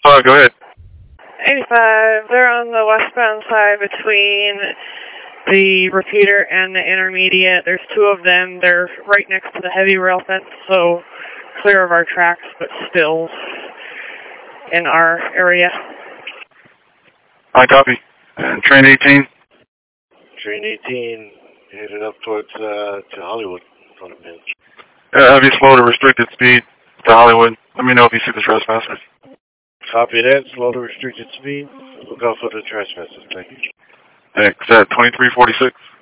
Go ahead. 85, they're on the westbound side between the repeater and the intermediate. There's two of them. They're right next to the heavy rail fence, so clear of our tracks, but still in our area. I copy. And train 18? Train 18 headed up towards to Hollywood in front of me. Heavy slow to restricted speed to Hollywood. Let me know if you see the trespassers. Copy that. Slow to restricted speed. Look out for the trespassers. Thank you. Thanks. At 2346.